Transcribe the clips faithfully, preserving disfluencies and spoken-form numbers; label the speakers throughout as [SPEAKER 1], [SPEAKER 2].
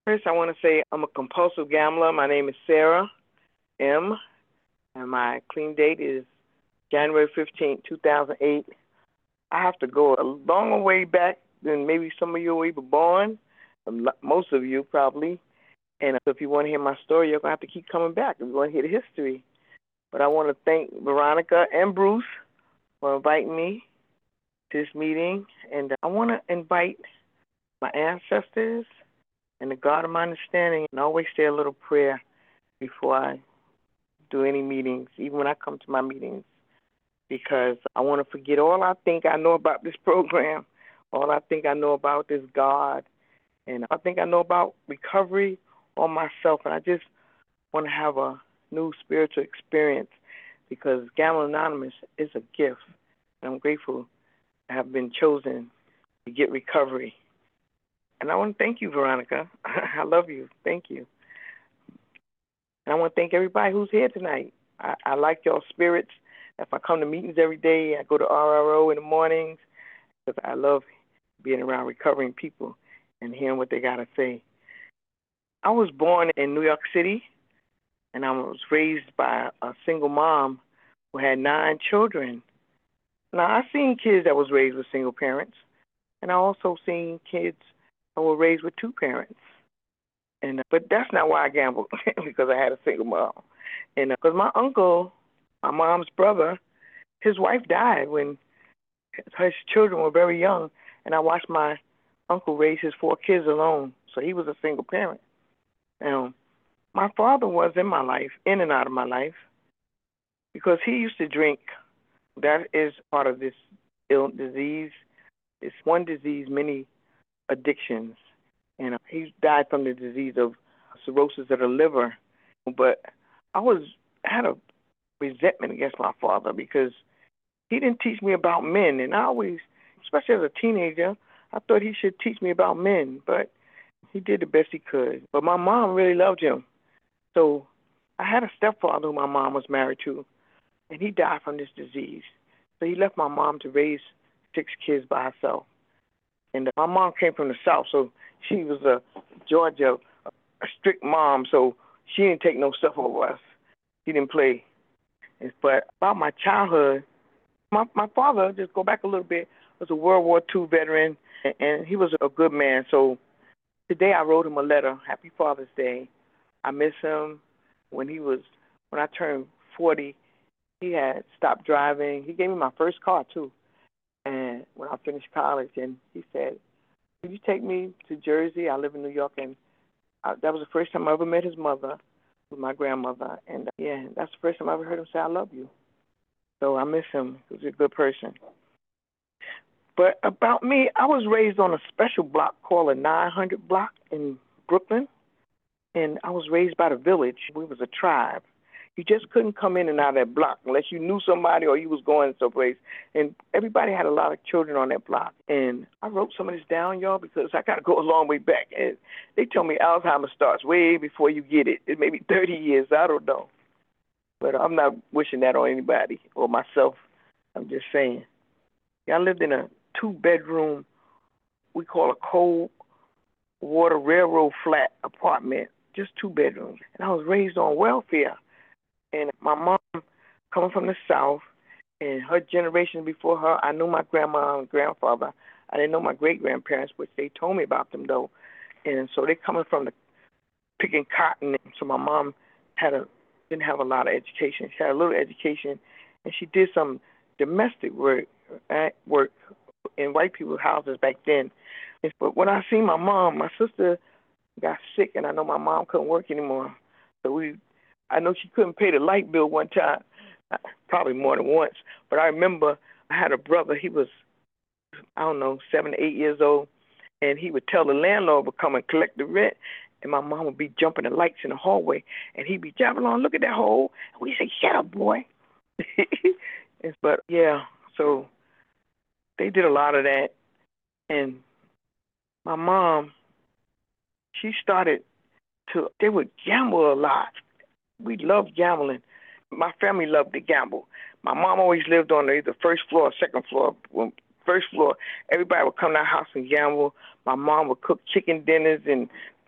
[SPEAKER 1] First, I want to say I'm a compulsive gambler. My name is Sarah M., and my clean date is January fifteenth, two thousand eight. I have to go a long way back than maybe some of you were even born, um, most of you probably. And so if you want to hear my story, you're going to have to keep coming back if you want to hear the history. But I want to thank Veronica and Bruce for inviting me to this meeting. And I want to invite my ancestors and the God of my understanding, and always say a little prayer before I do any meetings, even when I come to my meetings, because I want to forget all I think I know about this program, all I think I know about this God, and I think I know about recovery on myself, and I just want to have a new spiritual experience because Gambling Anonymous is a gift, and I'm grateful to have been chosen to get recovery. And I want to thank you, Veronica. I love you. Thank you. And I want to thank everybody who's here tonight. I, I like your spirits. If I come to meetings every day, I go to R R O in the mornings because I love being around recovering people and hearing what they got to say. I was born in New York City, and I was raised by a single mom who had nine children. Now, I've seen kids that was raised with single parents, and I also seen kids that were raised with two parents. And uh, but that's not why I gambled, because I had a single mom. And because uh, my uncle, my mom's brother, his wife died when his children were very young, and I watched my uncle raise his four kids alone. So he was a single parent. And my father was in my life, in and out of my life, because he used to drink. That is part of this ill disease. It's one disease, many addictions. And he died from the disease of cirrhosis of the liver. But I was had a resentment against my father because he didn't teach me about men. And I always, especially as a teenager, I thought he should teach me about men. But he did the best he could. But my mom really loved him. So I had a stepfather who my mom was married to, and he died from this disease. So he left my mom to raise six kids by herself. And my mom came from the South, so she was a Georgia, a strict mom, so she didn't take no stuff over us. She didn't play. But about my childhood, my, my father, just go back a little bit, was a World War Two veteran, and, and he was a good man. So today I wrote him a letter, Happy Father's Day. I miss him. When he was, when I turned forty, he had stopped driving. He gave me my first car, too. And when I finished college, and he said, "Could you take me to Jersey? I live in New York." And I, that was the first time I ever met his mother, with my grandmother. And uh, yeah, that's the first time I ever heard him say, "I love you." So I miss him. He was a good person. But about me, I was raised on a special block called a nine hundred block in Brooklyn. And I was raised by the village. We was a tribe. You just couldn't come in and out of that block unless you knew somebody or you was going someplace. And everybody had a lot of children on that block. And I wrote some of this down, y'all, because I got to go a long way back. And they tell me Alzheimer's starts way before you get it. It may be thirty years. I don't know. But I'm not wishing that on anybody or myself. I'm just saying. Yeah, I lived in a two-bedroom, we call a cold water railroad flat apartment, just two bedrooms. And I was raised on welfare. And my mom, coming from the South, and her generation before her, I knew my grandma and grandfather. I didn't know my great-grandparents, which they told me about them, though. And so they coming from the picking cotton. So my mom had a didn't have a lot of education. She had a little education, and she did some domestic work, uh, work in white people's houses back then. But when I seen my mom, my sister got sick, and I know my mom couldn't work anymore. So we I know she couldn't pay the light bill one time, probably more than once. But I remember I had a brother. He was, I don't know, seven, eight years old, and he would tell the landlord would come and collect the rent, and my mom would be jumping the lights in the hallway, and he'd be driving along, look at that hole, and we'd say, "Shut up, boy." But, yeah, so they did a lot of that, and my mom, she started to, they would gamble a lot. We loved gambling. My family loved to gamble. My mom always lived on the first floor or second floor. When first floor, everybody would come to our house and gamble. My mom would cook chicken dinners and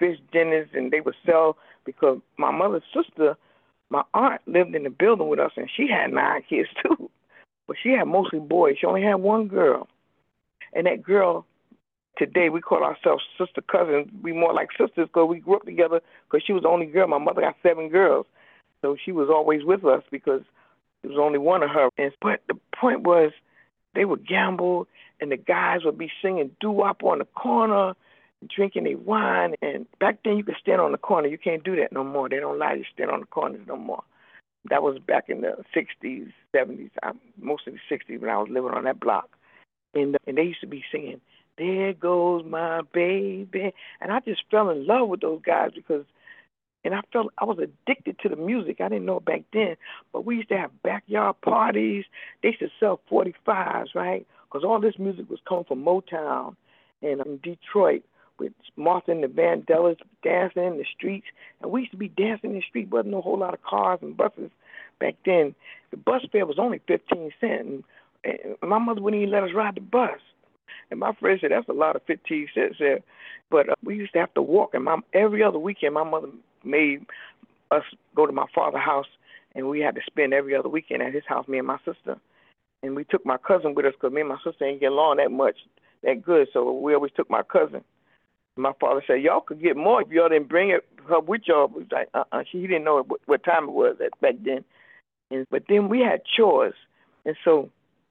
[SPEAKER 1] fish dinners, and they would sell, because my mother's sister, my aunt, lived in the building with us, and she had nine kids too. But she had mostly boys. She only had one girl. And that girl, today we call ourselves sister cousins. We more like sisters because we grew up together, because she was the only girl. My mother got seven girls. So she was always with us because there was only one of her. And, but the point was, they would gamble, and the guys would be singing doo-wop on the corner, drinking their wine. And back then you could stand on the corner. You can't do that no more. They don't allow you to stand on the corners no more. That was back in the sixties, seventies, mostly the sixties when I was living on that block. And, and they used to be singing, "There goes my baby." And I just fell in love with those guys because, and I felt I was addicted to the music. I didn't know it back then, but we used to have backyard parties. They used to sell forty-fives, right? Because all this music was coming from Motown and um, Detroit, with Martha and the Vandellas dancing in the streets. And we used to be dancing in the street. Wasn't no whole lot of cars and buses back then. The bus fare was only fifteen cents, and, and my mother wouldn't even let us ride the bus. And my friend said, "That's a lot of fifteen cents there." But uh, we used to have to walk. And my, every other weekend, my mother made us go to my father's house, and we had to spend every other weekend at his house, me and my sister. And we took my cousin with us because me and my sister ain't get along that much, that good. So we always took my cousin. My father said, "Y'all could get more if y'all didn't bring it her with y'all." We was like, uh-uh. She, he didn't know what, what time it was at, back then. And, but then we had chores. And so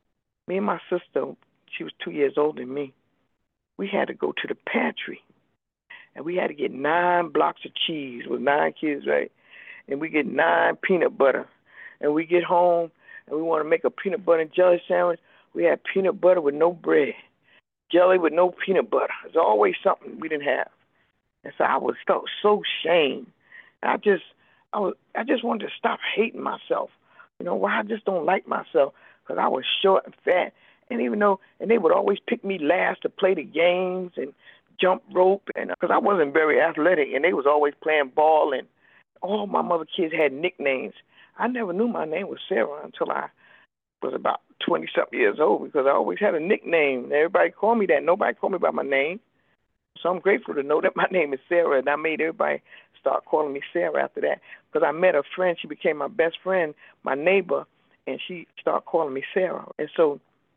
[SPEAKER 1] me and my sister, she was two years older than me, we had to go to the pantry. And we had to get nine blocks of cheese with nine kids, right? And we get nine peanut butter. And we get home, and we want to make a peanut butter and jelly sandwich. We had peanut butter with no bread, jelly with no peanut butter. There's always something we didn't have. And so I was so, so ashamed. I just, I was, I just wanted to stop hating myself. You know, why I just don't like myself, because I was short and fat. And even though, and they would always pick me last to play the games and jump rope, and because I wasn't very athletic, and they was always playing ball, and all my mother kids had nicknames. I never knew my name was Sarah until I was about twenty-something years old, because I always had a nickname. Everybody called me that. Nobody called me by my name. So I'm grateful to know that my name is Sarah, and I made everybody start calling me Sarah after that, because I met a friend. She became my best friend, my neighbor, and she started calling me Sarah. And so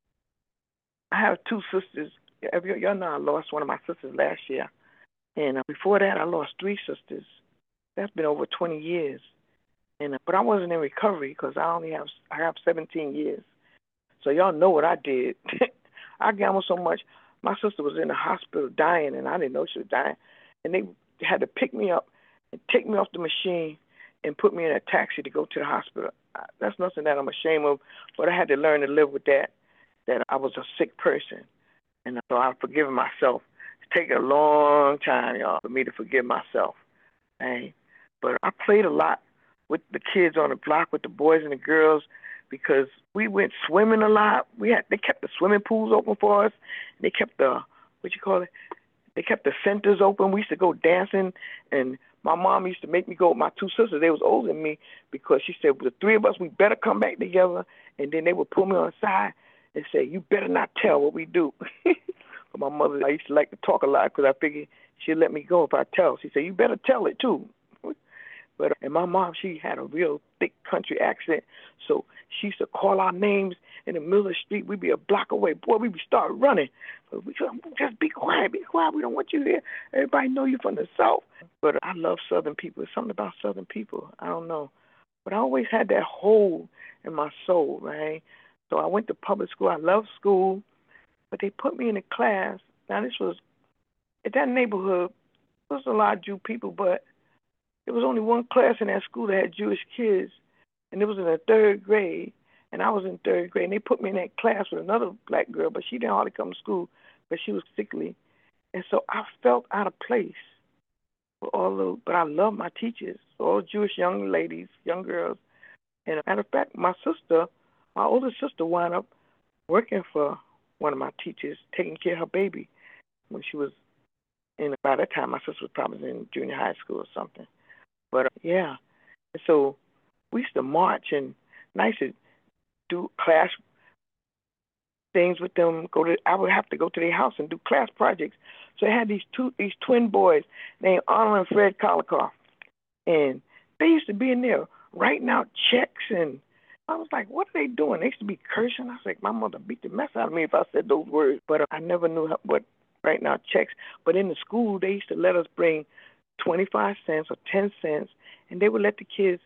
[SPEAKER 1] I have two sisters. Y'all know I lost one of my sisters last year. And uh, before that, I lost three sisters. That's been over twenty years. And uh, but I wasn't in recovery because I only have I have seventeen years. So y'all know what I did. I gambled so much. My sister was in the hospital dying, and I didn't know she was dying. And they had to pick me up and take me off the machine and put me in a taxi to go to the hospital. That's nothing that I'm ashamed of, but I had to learn to live with that, that I was a sick person. And so I've forgiven myself. It's taken a long time, y'all, for me to forgive myself. Right? But I played a lot with the kids on the block, with the boys and the girls, because we went swimming a lot. We had they kept the swimming pools open for us. They kept the, what you call it? They kept the centers open. We used to go dancing, and my mom used to make me go with my two sisters. They was older than me, because she said, the three of us, we better come back together. And then they would pull me on the side and say, "You better not tell what we do." But my mother, I used to like to talk a lot, because I figured she'd let me go if I tell. She said, "You better tell it too." But and my mom, she had a real thick country accent, so she used to call our names in the middle of the street. We'd be a block away. Boy, we'd start running. But we just be quiet, be quiet. We don't want you here. Everybody know you from the South. But I love Southern people. There's something about Southern people. I don't know. But I always had that hole in my soul, right? So I went to public school. I loved school, but they put me in a class. Now, this was, at that neighborhood, there was a lot of Jew people, but there was only one class in that school that had Jewish kids, and it was in the third grade, and I was in third grade, and they put me in that class with another black girl, but she didn't hardly come to school, but she was sickly. And so I felt out of place. For all the, but I love my teachers, all Jewish young ladies, young girls. And as a matter of fact, my sister, my older sister, wound up working for one of my teachers, taking care of her baby when she was in, by that time, my sister was probably in junior high school or something. But, uh, yeah, and so we used to march, and I used to do class things with them. Go to, I would have to go to their house and do class projects. So they had these two these twin boys named Arnold and Fred Collicoff, and they used to be in there writing out checks, and I was like, what are they doing? They used to be cursing. I was like, my mother beat the mess out of me if I said those words, but uh, I never knew how, what writing out checks. But in the school, they used to let us bring twenty-five cents or ten cents, and they would let the kids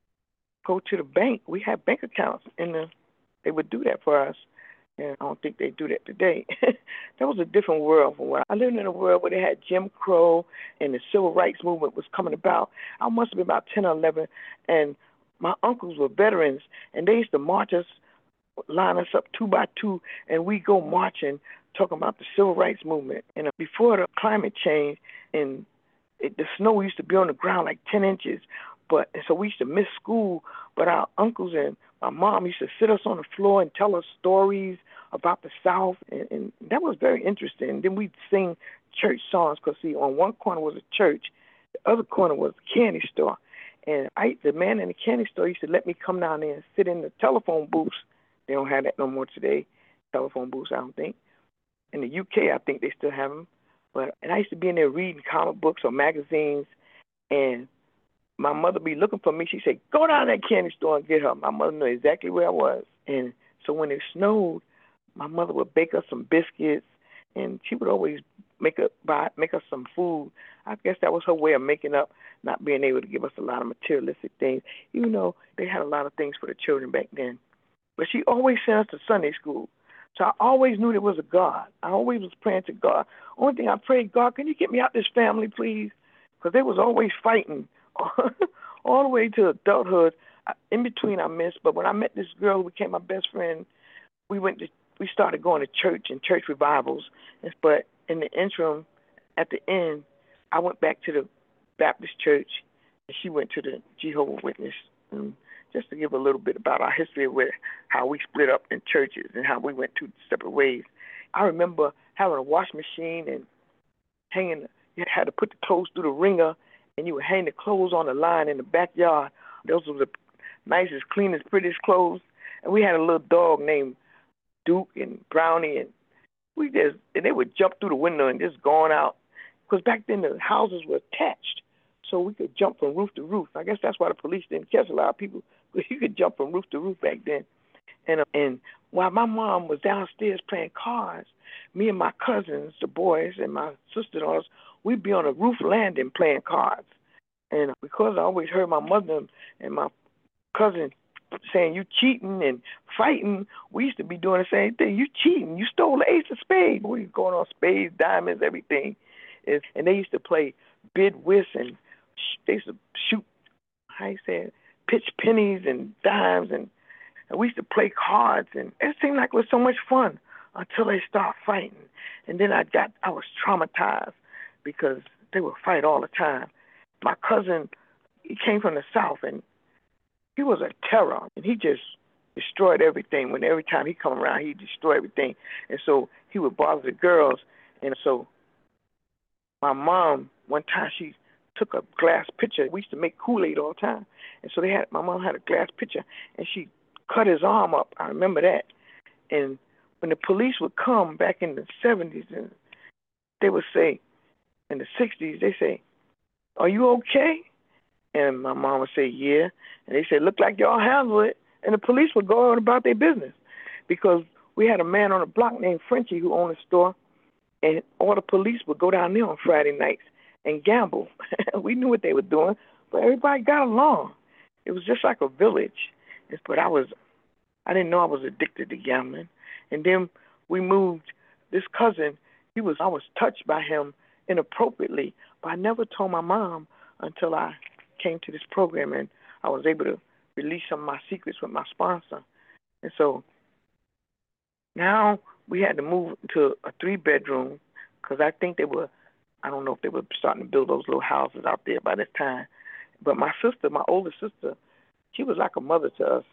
[SPEAKER 1] go to the bank. We had bank accounts, and the, they would do that for us. And I don't think they do that today. That was a different world from what I lived in. A world where they had Jim Crow and the civil rights movement was coming about. I must have been about ten or eleven, and my uncles were veterans, and they used to march us, line us up two by two, and we go marching, talking about the civil rights movement. And before the climate change, and it, the snow used to be on the ground like ten inches, but and so we used to miss school. But our uncles and my mom used to sit us on the floor and tell us stories about the South, and, and that was very interesting. Then we'd sing church songs, because, see, on one corner was a church, the other corner was a candy store. And I, the man in the candy store used to let me come down there and sit in the telephone booths. They don't have that no more today, telephone booths, I don't think. In the U K, I think they still have them. But and I used to be in there reading comic books or magazines, and my mother be looking for me. She said, go down to that candy store and get her. My mother knew exactly where I was. And so when it snowed, my mother would bake us some biscuits, and she would always make us buy, make us some food. I guess that was her way of making up not being able to give us a lot of materialistic things, even though they had a lot of things for the children back then. But she always sent us to Sunday school. So I always knew there was a God. I always was praying to God. Only thing I prayed, God, can you get me out this family, please? Because they was always fighting all the way to adulthood. In between, I missed. But when I met this girl who became my best friend, we went to we started going to church and church revivals. But in the interim, at the end, I went back to the Baptist church, and she went to the Jehovah's Witness. And just to give a little bit about our history of where, how we split up in churches and how we went two separate ways. I remember having a wash machine and hanging. You had to put the clothes through the wringer, and you would hang the clothes on the line in the backyard. Those were the nicest, cleanest, prettiest clothes. And we had a little dog named Duke and Brownie, and we just and they would jump through the window and just going out, because back then the houses were attached, so we could jump from roof to roof. I guess that's why the police didn't catch a lot of people, because you could jump from roof to roof back then. And uh, and while my mom was downstairs playing cards, me and my cousins, the boys, and my sister-in-laws, we'd be on a roof landing playing cards. And because I always heard my mother and my cousin saying, you cheating and fighting, we used to be doing the same thing. You cheating. You stole the ace of spades. We were going on spades, diamonds, everything. And they used to play bid whist, and they used to shoot, how you say it, pitch pennies and dimes, and, and we used to play cards, and it seemed like it was so much fun until they started fighting. And then I got, I was traumatized because they would fight all the time. My cousin, he came from the South, and he was a terror, and he just destroyed everything. When every time he come around, he destroyed everything. And so he would bother the girls. And so my mom, one time, she took a glass pitcher. We used to make Kool-Aid all the time. And so they had, my mom had a glass pitcher, and she cut his arm up. I remember that. And when the police would come back in the seventies, and they would say, in the sixties, they say, are you okay? And my mom would say, yeah. And they said, look like y'all handle it. And the police would go on about their business, because we had a man on the block named Frenchie who owned a store, and all the police would go down there on Friday nights and gamble. We knew what they were doing, but everybody got along. It was just like a village. But I was, I didn't know I was addicted to gambling. And then we moved, this cousin, he was, I was touched by him inappropriately, but I never told my mom until I came to this program, and I was able to release some of my secrets with my sponsor. And so now we had to move to a three-bedroom, because I think they were, I don't know if they were starting to build those little houses out there by this time. But my sister, my older sister, she was like a mother to us.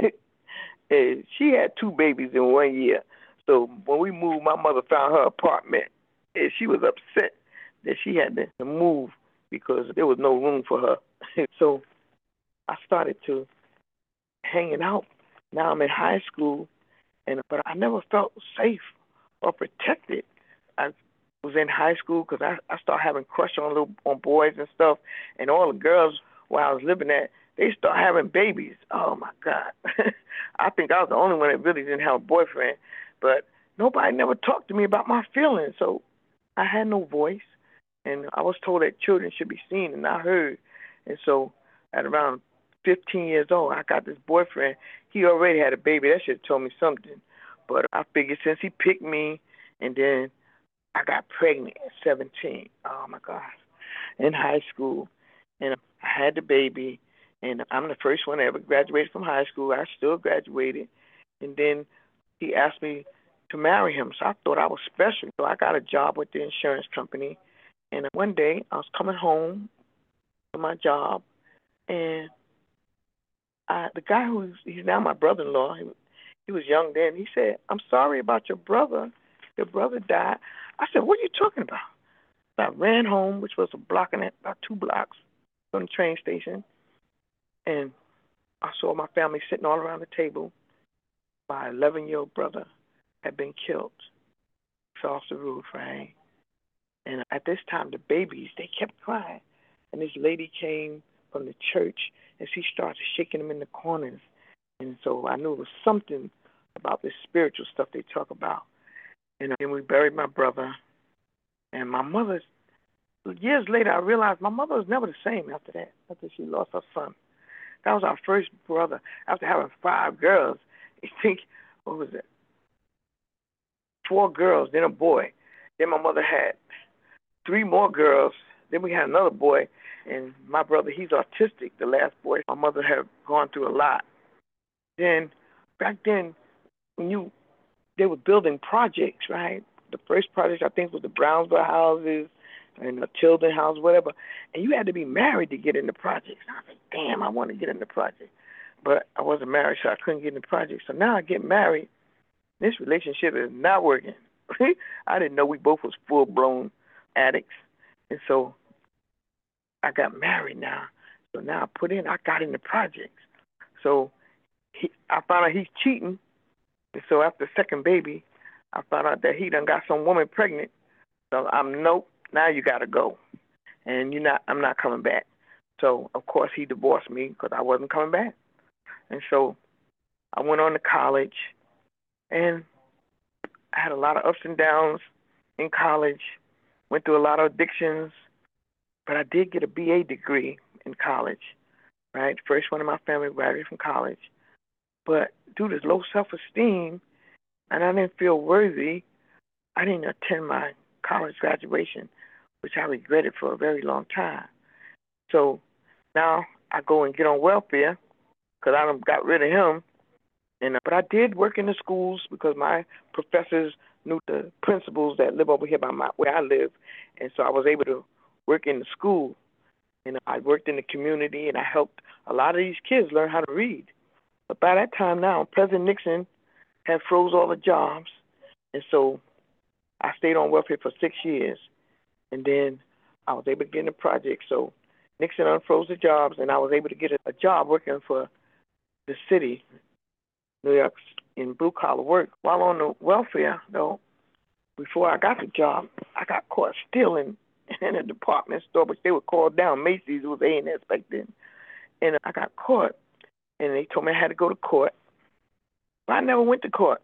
[SPEAKER 1] And she had two babies in one year. So when we moved, my mother found her apartment, and she was upset that she had to move because there was no room for her. So I started to hanging out. Now I'm in high school, and but I never felt safe or protected. I was in high school because I, I started having crush on little on boys and stuff, and all the girls where I was living at, they start having babies. Oh my God. I think I was the only one that really didn't have a boyfriend, but nobody never talked to me about my feelings, so I had no voice, and I was told that children should be seen and not heard. And so at around fifteen years old, I got this boyfriend. He already had a baby. That should have told me something. But I figured since he picked me, and then I got pregnant at seventeen. Oh, my gosh. In high school. And I had the baby, and I'm the first one that ever graduated from high school. I still graduated. And then he asked me to marry him, so I thought I was special. So I got a job with the insurance company. And one day I was coming home from my job, and I, the guy who's he's now my brother-in-law, he, he was young then. He said, "I'm sorry about your brother. Your brother died." I said, "What are you talking about?" So I ran home, which was a block and a, about two blocks from the train station, and I saw my family sitting all around the table. My eleven-year-old brother had been killed. Fell off the roof, right? And at this time, the babies, they kept crying. And this lady came from the church, and she started shaking them in the corners. And so I knew it was something about this spiritual stuff they talk about. And then we buried my brother. And my mother, years later, I realized my mother was never the same after that, after she lost her son. That was our first brother. After having five girls, you think, what was it? Four girls, then a boy. Then my mother had three more girls. Then we had another boy. And my brother, he's autistic, the last boy. My mother had gone through a lot. Then, back then, when you, they were building projects, right? The first project, I think, was the Brownsville houses and the Tilden house, whatever. And you had to be married to get in the projects. And I was like, damn, I want to get in the project. But I wasn't married, so I couldn't get in the project. So now I get married. This relationship is not working. I didn't know we both was full-blown addicts. And so I got married now. So now I put in, I got in the projects. So he, I found out he's cheating. And so after the second baby, I found out that he done got some woman pregnant. So I'm, nope, now you got to go. And you're not, I'm not coming back. So, of course, he divorced me because I wasn't coming back. And so I went on to college, and I had a lot of ups and downs in college, went through a lot of addictions, but I did get a B A degree in college, right? First one in my family graduated from college. But due to low self-esteem, and I didn't feel worthy, I didn't attend my college graduation, which I regretted for a very long time. So now I go and get on welfare because I done got rid of him. And, uh, but I did work in the schools because my professors knew the principals that live over here by my, where I live. And so I was able to work in the school. And I worked in the community, and I helped a lot of these kids learn how to read. But by that time now, President Nixon had froze all the jobs. And so I stayed on welfare for six years. And then I was able to get in the project. So Nixon unfroze the jobs, and I was able to get a, a job working for the city, New York, in blue-collar work. While on the welfare, though, before I got the job, I got caught stealing in a department store, which they would call down Macy's. It was A and S back then. And I got caught, and they told me I had to go to court. But I never went to court.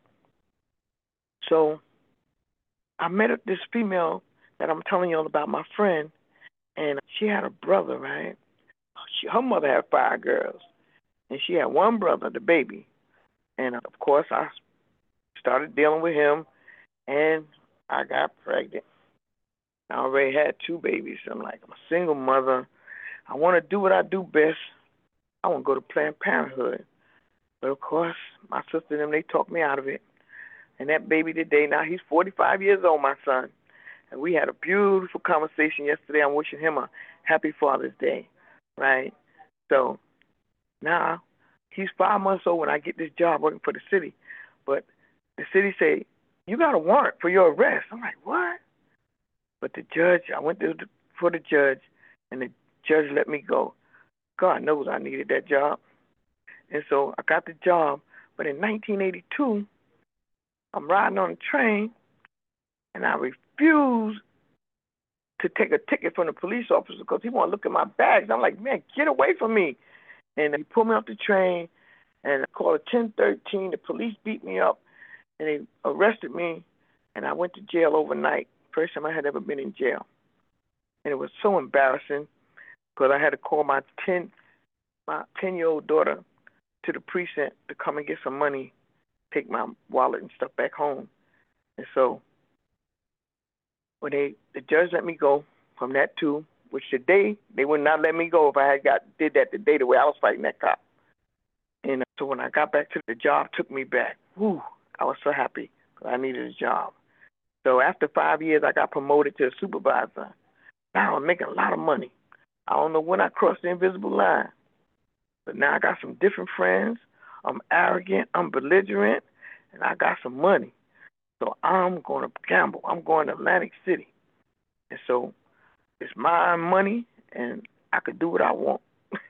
[SPEAKER 1] So I met this female that I'm telling you all about, my friend, and she had a brother, right? She, her mother had five girls, and she had one brother, the baby. And, of course, I started dealing with him, and I got pregnant. I already had two babies. I'm like, I'm a single mother. I want to do what I do best. I want to go to Planned Parenthood. But, of course, my sister and them, they talked me out of it. And that baby today, now he's forty-five years old, my son. And we had a beautiful conversation yesterday. I'm wishing him a happy Father's Day, right? So now he's five months old when I get this job working for the city. But the city say, you got a warrant for your arrest. I'm like, what? But the judge, I went to the, for the judge, and the judge let me go. God knows I needed that job. And so I got the job. But in nineteen eighty-two, I'm riding on a train, and I refused to take a ticket from the police officer because he want to look at my bags. I'm like, man, get away from me. And he pulled me off the train, and I called a ten thirteen. The police beat me up, and they arrested me, and I went to jail overnight. First time I had ever been in jail. And it was so embarrassing because I had to call my ten, my ten-year-old daughter to the precinct to come and get some money, take my wallet and stuff back home. And so when they, the judge let me go from that too, which today they would not let me go if I had got did that the day the way I was fighting that cop. And so when I got back to the job, took me back. Whew, I was so happy because I needed a job. So after five years, I got promoted to a supervisor. Now I'm making a lot of money. I don't know when I crossed the invisible line, but now I got some different friends. I'm arrogant, I'm belligerent, and I got some money. So I'm going to gamble. I'm going to Atlantic City. And so it's my money, and I could do what I want.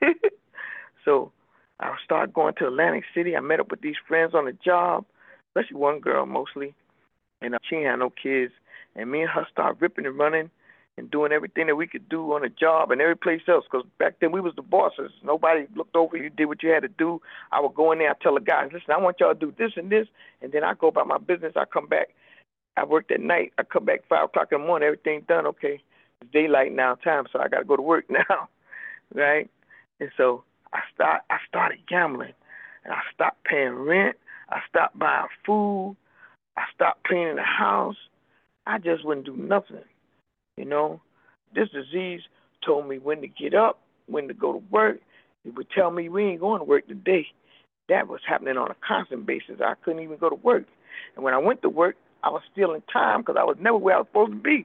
[SPEAKER 1] So I started going to Atlantic City. I met up with these friends on the job, especially one girl mostly, and she ain't had no kids. And me and her started ripping and running and doing everything that we could do on the job and every place else, because back then we was the bosses. Nobody looked over you. Did what you had to do. I would go in there, I'd tell the guys, listen, I want y'all to do this and this, and then I go about my business. I come back. I worked at night. I come back five o'clock in the morning. Everything done. Okay, it's daylight now time, so I got to go to work now, right? And so I start. I started gambling, and I stopped paying rent. I stopped buying food. I stopped cleaning the house. I just wouldn't do nothing, you know. This disease told me when to get up, when to go to work. It would tell me we ain't going to work today. That was happening on a constant basis. I couldn't even go to work. And when I went to work, I was stealing time because I was never where I was supposed to be.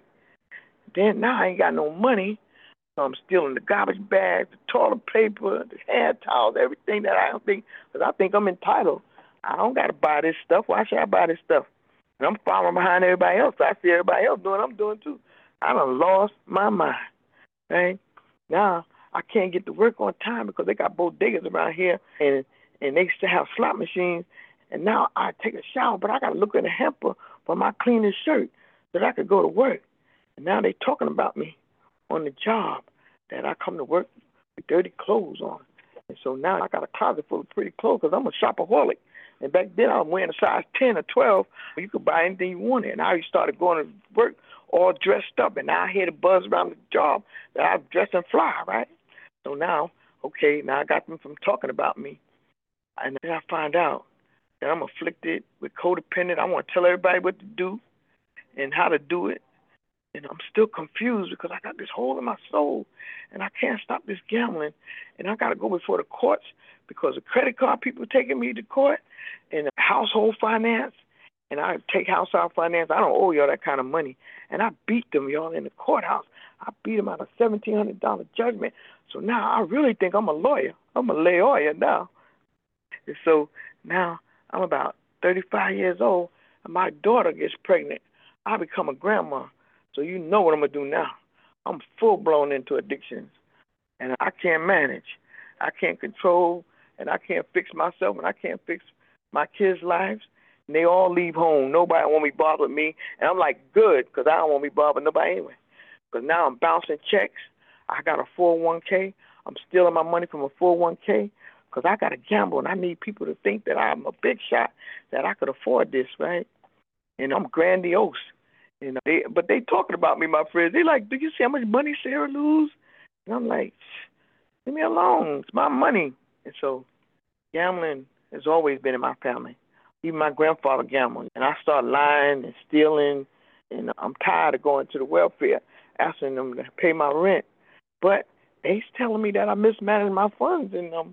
[SPEAKER 1] Then now I ain't got no money, so I'm stealing the garbage bags, the toilet paper, the hand towels, everything that I don't think, because I think I'm entitled. I don't got to buy this stuff. Why should I buy this stuff? And I'm following behind everybody else. So I see everybody else doing what I'm doing too. I done lost my mind, right? Now I can't get to work on time because they got bodegas around here, and and they still have slot machines. And now I take a shower, but I got to look in the hamper for my cleanest shirt so that I could go to work. And now they talking about me on the job that I come to work with dirty clothes on. And so now I got a closet full of pretty clothes because I'm a shopaholic. And back then I was wearing a size ten or twelve. You could buy anything you wanted. And now you started going to work all dressed up. And now I hear the buzz around the job that I'm dressed and fly, right? So now, okay, now I got them from talking about me. And then I find out that I'm afflicted with codependent. I want to tell everybody what to do and how to do it. And I'm still confused because I got this hole in my soul and I can't stop this gambling. And I got to go before the courts because the credit card people are taking me to court and the household finance. And I take household finance. I don't owe y'all that kind of money. And I beat them, y'all, in the courthouse. I beat them out of seventeen hundred dollars judgment. So now I really think I'm a lawyer. I'm a lawyer now. And so now I'm about thirty-five years old, and my daughter gets pregnant. I become a grandma. So you know what I'm going to do now. I'm full-blown into addictions, and I can't manage. I can't control, and I can't fix myself, and I can't fix my kids' lives. And they all leave home. Nobody want me bothered with me. And I'm like, good, because I don't want to be bothered with nobody anyway. Because now I'm bouncing checks. I got a four oh one k. I'm stealing my money from a four oh one k. Because I got to gamble, and I need people to think that I'm a big shot, that I could afford this, right? And I'm grandiose. You know, they, but they talking about me, my friends. They like, do you see how much money Sarah lose? And I'm like, leave me alone. It's my money. And so gambling has always been in my family. Even my grandfather gambled. And I started lying and stealing, and I'm tired of going to the welfare, asking them to pay my rent. But they's telling me that I mismanaged my funds, and um,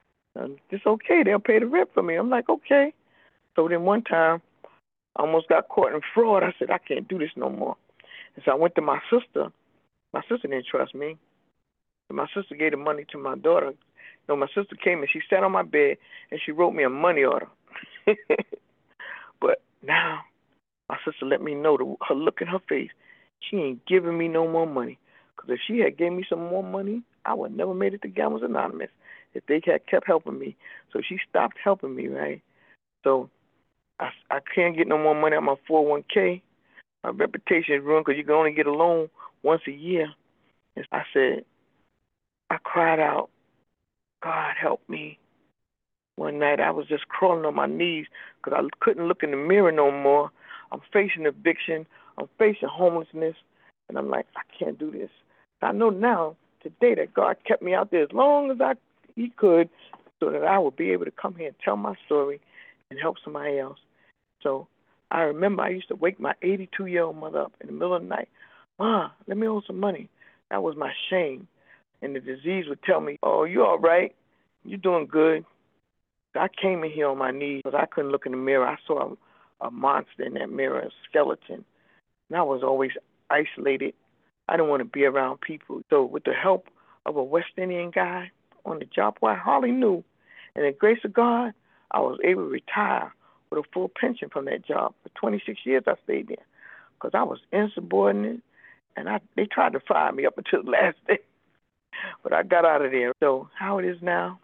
[SPEAKER 1] it's okay. They'll pay the rent for me. I'm like, okay. So then one time, I almost got caught in fraud. I said, I can't do this no more. And so I went to my sister. My sister didn't trust me. And my sister gave the money to my daughter. You know, my sister came and she sat on my bed and she wrote me a money order. But now my sister let me know, the, her look in her face, she ain't giving me no more money. Because if she had gave me some more money, I would never made it to Gamblers Anonymous if they had kept helping me. So she stopped helping me, right? So I, I can't get no more money on my four oh one k. My reputation is ruined because you can only get a loan once a year. And I said, I cried out, God help me. One night I was just crawling on my knees because I couldn't look in the mirror no more. I'm facing eviction. I'm facing homelessness. And I'm like, I can't do this. I know now, today, that God kept me out there as long as I He could so that I would be able to come here and tell my story and help somebody else. So I remember I used to wake my eighty-two-year-old mother up in the middle of the night. Ma, let me hold some money. That was my shame. And the disease would tell me, oh, you all right? You're doing good. I came in here on my knees because I couldn't look in the mirror. I saw a, a monster in that mirror, a skeleton. And I was always isolated. I didn't want to be around people. So with the help of a West Indian guy on the job where I hardly knew, and the grace of God, I was able to retire with a full pension from that job. For twenty-six years I stayed there because I was insubordinate, and I they tried to fire me up until the last day. But I got out of there. So how it is now,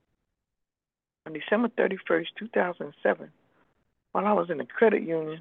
[SPEAKER 1] on December thirty-first, two thousand seven, while I was in the credit union,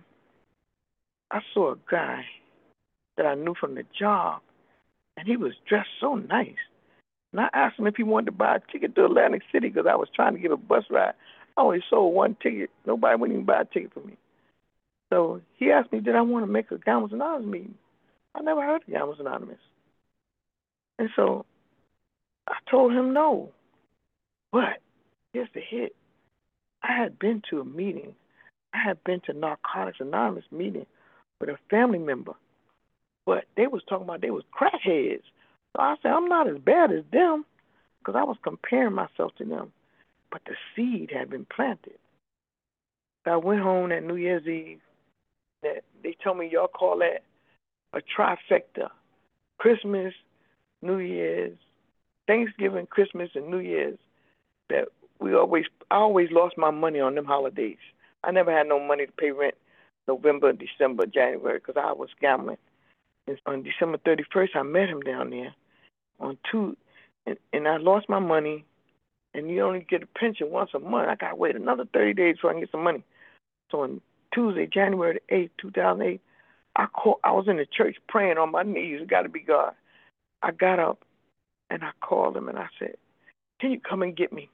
[SPEAKER 1] I saw a guy that I knew from the job, and he was dressed so nice. And I asked him if he wanted to buy a ticket to Atlantic City because I was trying to get a bus ride. I only sold one ticket. Nobody wouldn't even buy a ticket for me. So he asked me, did I want to make a Gamblers Anonymous meeting? I never heard of Gamblers Anonymous. And so I told him no. But here's the hit. I had been to a meeting. I had been to Narcotics Anonymous meeting with a family member. But they was talking about they was crackheads. So I said, I'm not as bad as them because I was comparing myself to them. But the seed had been planted. So I went home that New Year's Eve. That they told me, y'all call that a trifecta. Christmas, New Year's, Thanksgiving, Christmas, and New Year's. That we always, I always lost my money on them holidays. I never had no money to pay rent November, December, January because I was gambling. And on December thirty-first, I met him down there on two, and, and I lost my money. And you only get a pension once a month. I got to wait another thirty days before I can get some money. So on Tuesday, January the eighth, two thousand eight, I called, I was in the church praying on my knees. It got to be God. I got up and I called him and I said, can you come and get me?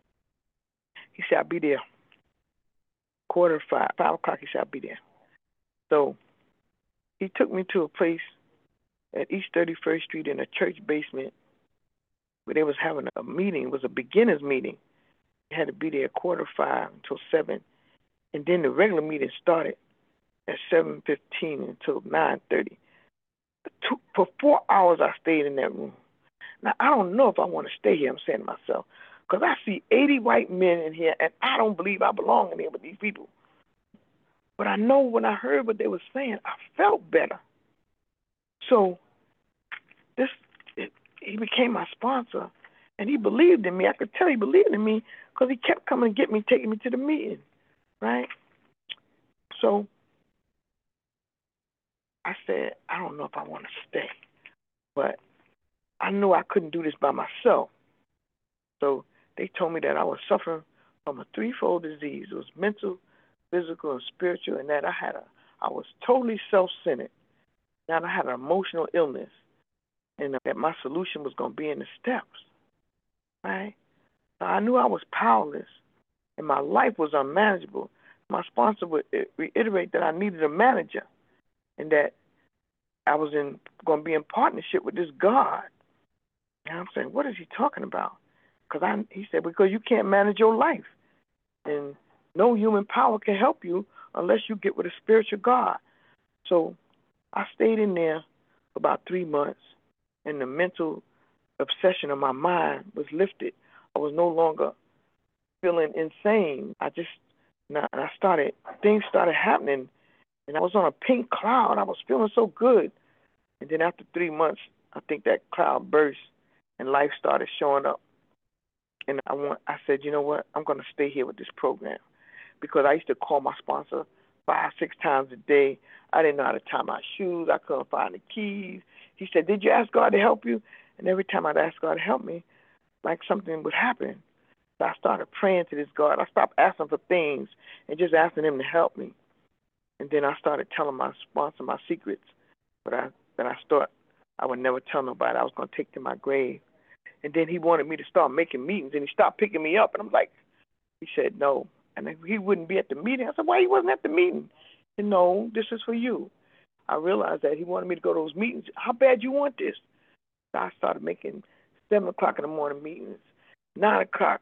[SPEAKER 1] He said, I'll be there. Quarter five, five o'clock, he said, I'll be there. So he took me to a place at East thirty-first Street in a church basement where they was having a meeting. It was a beginner's meeting. They had to be there at quarter five until seven. And then the regular meeting started at seven fifteen until nine thirty. For four hours I stayed in that room. Now, I don't know if I want to stay here, I'm saying to myself, because I see eighty white men in here, and I don't believe I belong in here with these people. But I know when I heard what they were saying, I felt better. So this, it, he became my sponsor, and he believed in me. I could tell he believed in me because he kept coming and getting me, taking me to the meeting, right? So I said, I don't know if I want to stay, but I knew I couldn't do this by myself. So they told me that I was suffering from a threefold disease. It was mental, physical, and spiritual, and that I had a, I was totally self-centered. That I had an emotional illness, and that my solution was going to be in the steps, right? So I knew I was powerless, and my life was unmanageable. My sponsor would reiterate that I needed a manager, and that I was in going to be in partnership with this God. And I'm saying, what is he talking about? Because I, he said, because you can't manage your life, and no human power can help you unless you get with a spiritual God. So I stayed in there for about three months, and the mental obsession of my mind was lifted. I was no longer feeling insane. I just, and I started, things started happening, and I was on a pink cloud. I was feeling so good. And then after three months, I think that cloud burst, and life started showing up. And I want, I said, you know what? I'm going to stay here with this program, because I used to call my sponsor five, six times a day. I didn't know how to tie my shoes. I couldn't find the keys. He said, did you ask God to help you? And every time I'd ask God to help me, like something would happen. So I started praying to this God. I stopped asking for things and just asking him to help me. And then I started telling my sponsor my secrets. But I then I start I would never tell nobody I was going to take to my grave. And then he wanted me to start making meetings, and he stopped picking me up. And I'm like, he said no. And he wouldn't be at the meeting. I said, why he wasn't at the meeting? He said, no, this is for you. I realized that he wanted me to go to those meetings. How bad you want this? So I started making seven o'clock in the morning meetings, nine o'clock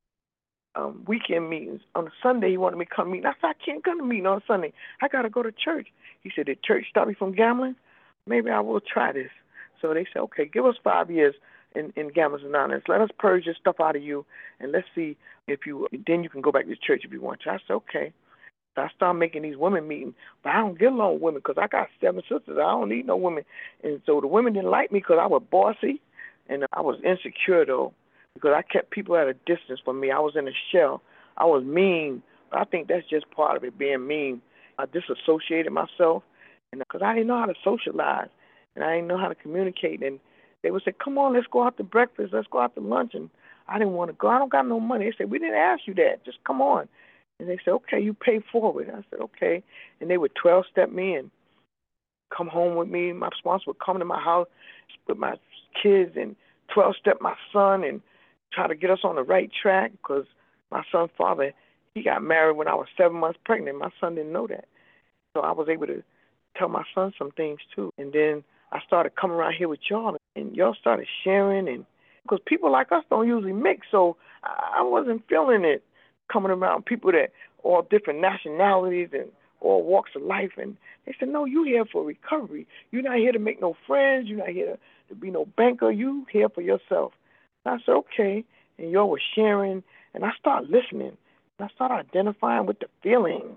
[SPEAKER 1] um, weekend meetings. On a Sunday, he wanted me to come meet. I said, I can't come to meeting on Sunday. I got to go to church. He said, did church stop me from gambling? Maybe I will try this. So they said, okay, give us five years in, in Gamblers Anonymous. Let us purge this stuff out of you, and let's see if you, then you can go back to church if you want to. I said, okay. So I started making these women meetings, but I don't get along with women because I got seven sisters. I don't need no women. And so the women didn't like me because I was bossy, and I was insecure, though, because I kept people at a distance from me. I was in a shell. I was mean, but I think that's just part of it, being mean. I disassociated myself because I didn't know how to socialize, and I didn't know how to communicate. And they would say, come on, let's go out to breakfast, let's go out to lunch. And I didn't want to go. I don't got no money. They said, we didn't ask you that. Just come on. And they said, okay, you pay forward. I said, okay. And they would twelve-step me and come home with me. My sponsor would come to my house with my kids and twelve-step my son and try to get us on the right track because my son's father, he got married when I was seven months pregnant. My son didn't know that. So I was able to tell my son some things, too. And then I started coming around here with y'all, and y'all started sharing. And because people like us don't usually mix, so I wasn't feeling it coming around people that all different nationalities and all walks of life. And they said, no, you here for recovery. You're not here to make no friends. You're not here to be no banker. You here for yourself. And I said, okay. And y'all were sharing, and I started listening. And I started identifying with the feelings.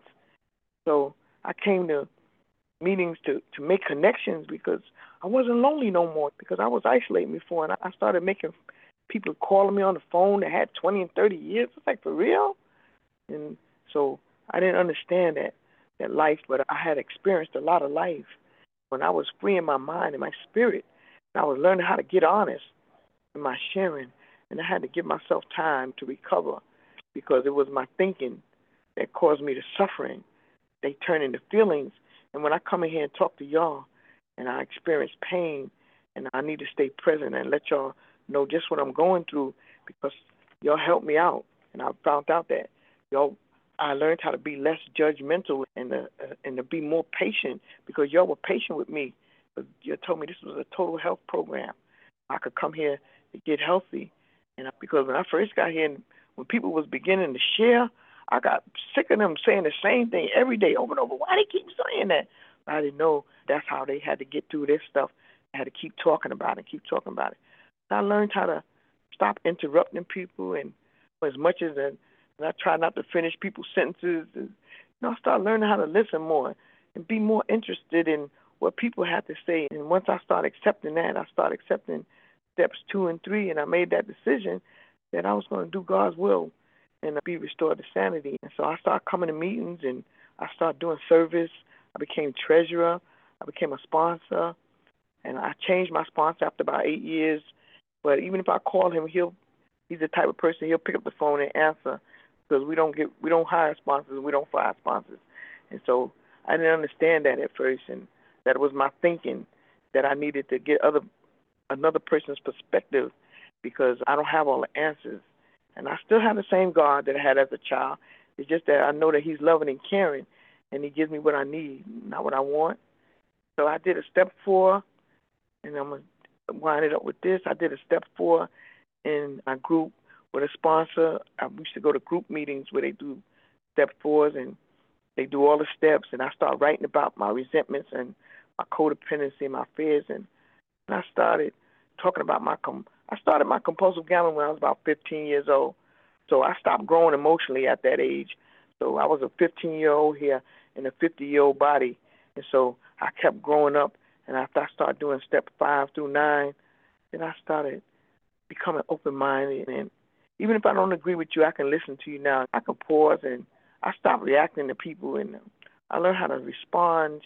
[SPEAKER 1] So I came to meetings to, to make connections because I wasn't lonely no more because I was isolating before. And I started making people calling me on the phone that had twenty and thirty years. It's like, for real? And so I didn't understand that, that life, but I had experienced a lot of life when I was freeing my mind and my spirit. And I was learning how to get honest in my sharing. And I had to give myself time to recover because it was my thinking that caused me to suffering. They turn into feelings. And when I come in here and talk to y'all and I experience pain and I need to stay present and let y'all know just what I'm going through because y'all helped me out. And I found out that y'all, I learned how to be less judgmental and to, uh, and to be more patient because y'all were patient with me. But you told me this was a total health program. I could come here to get healthy. And I, because when I first got here and when people was beginning to share, I got sick of them saying the same thing every day over and over. Why they keep saying that? I didn't know that's how they had to get through this stuff. I had to keep talking about it, keep talking about it. I learned how to stop interrupting people, and as much as and I try not to finish people's sentences. And, you know, I started learning how to listen more and be more interested in what people have to say. And once I started accepting that, I started accepting steps two and three, and I made that decision that I was going to do God's will and be restored to sanity. And so I started coming to meetings, and I started doing service. I became treasurer. I became a sponsor, and I changed my sponsor after about eight years. But even if I call him, he'll he's the type of person, he'll pick up the phone and answer because we don't get we don't hire sponsors, we don't fire sponsors. And so I didn't understand that at first, and that was my thinking that I needed to get other another person's perspective because I don't have all the answers. And I still have the same God that I had as a child. It's just that I know that he's loving and caring, and he gives me what I need, not what I want. So I did a step four, and I'm going to wind it up with this. I did a step four in my group with a sponsor. I used to go to group meetings where they do step fours, and they do all the steps, and I start writing about my resentments and my codependency and my fears, and, and I started talking about my com- I started my compulsive gambling when I was about fifteen years old. So I stopped growing emotionally at that age. So I was a fifteen-year-old here in a fifty-year-old body. And so I kept growing up, and after I started doing step five through nine, then I started becoming open-minded. And even if I don't agree with you, I can listen to you now. I can pause, and I stopped reacting to people, and I learned how to respond